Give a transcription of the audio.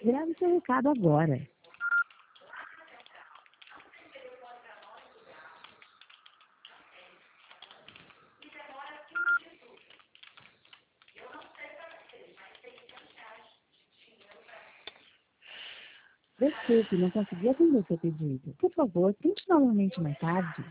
Grave seu recado agora. Desculpe, não consegui atender seu pedido. Por favor, tente novamente mais tarde.